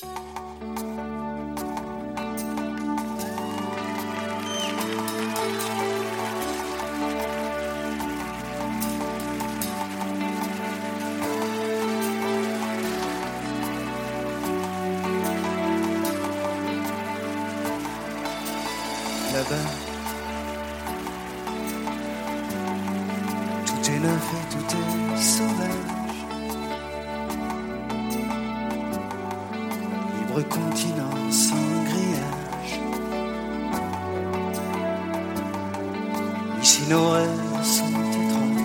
Là-bas, tout est neuf et tout est sauvage. Libre continent sans grillage. Ici nos rêves sont étroits.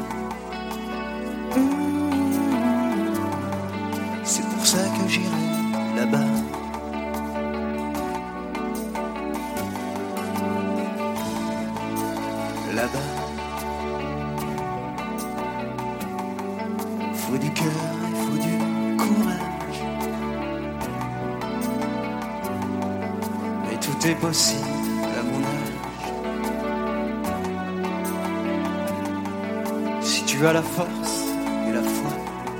C'est pour ça que j'irai là-bas. Là-bas, faut du cœur, il faut du courage. Et tout est possible à mon âge. Si tu as la force et la foi,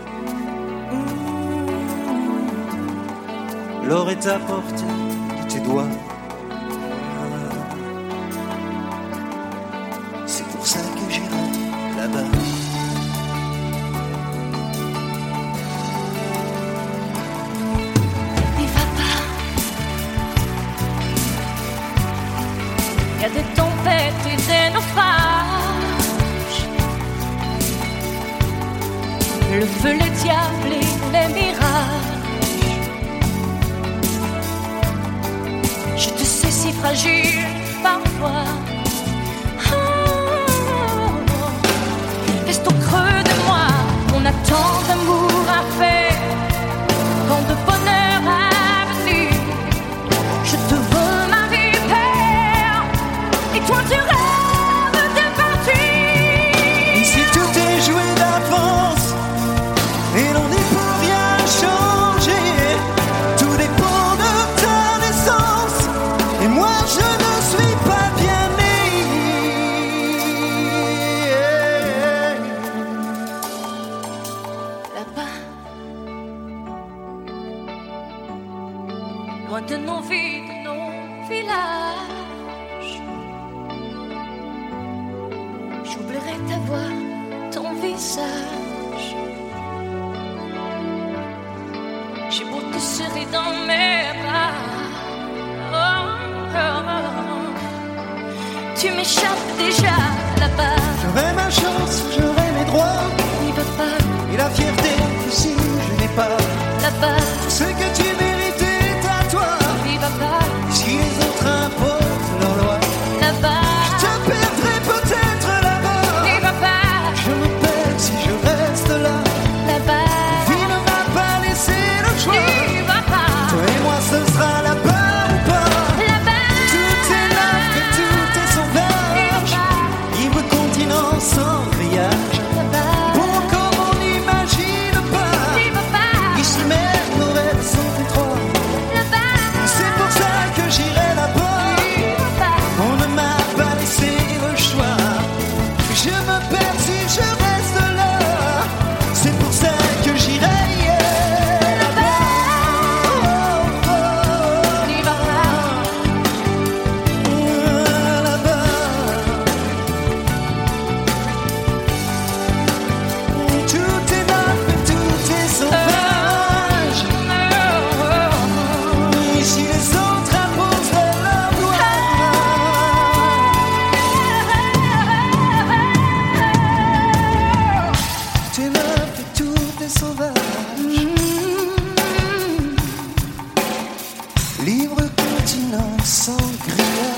l'or est à portée de tes doigts. C'est pour ça que j'irai là-bas. N'y va pas. Y a des tempêtes et des naufrages. Le feu, les diables et les mirages. Je te sais si fragile parfois. Reste au creux de moi, on a tant d'amour à faire, tant de bonheur à venir. Je te veux ma vie, père, et toi tu rêves de partir. Ici tout est joué d'avance, et l'on n'y peut rien changer. Tout dépend de ta naissance, et moi je ne suis pas bien né. Là-bas, loin de nos vies, de nos villages, j'oublierai ta voix, ton visage. J'ai beau te serrer dans mes bras, tu m'échappes déjà là-bas. J'aurai ma chance, j'aurai mes droits, N'y va pas et la fierté que si je n'ai pas là-bas, ce que tu mérites est à toi. n'y va pas Si les autres imposent leur loi, là-bas, je te perdrai peut-être là-bas. n'y va pas Je me perds si je reste là. là-bas, Vie ne m'a pas laissé le choix. n'y va pas Toi et moi ce sera là-bas ou pas. là-bas, Tout est neuf et tout est sauvage. Libre continent sans grillage. là-bas, Bon comme on n'imagine pas. n'y va pas Ici même nos rêves sont étroits. là-bas, C'est pour ça que j'irai là-bas. n'y va pas On ne m'a pas laissé le choix. Je me perds si je reste là. C'est pour ça que j'irai là-bas. n'y va pas Là-bas. Tout est neuf et tout est sauvage. Ici les autres imposent leur loi. Tout est neuf et tout est sauvage. Libre continent sans grillage.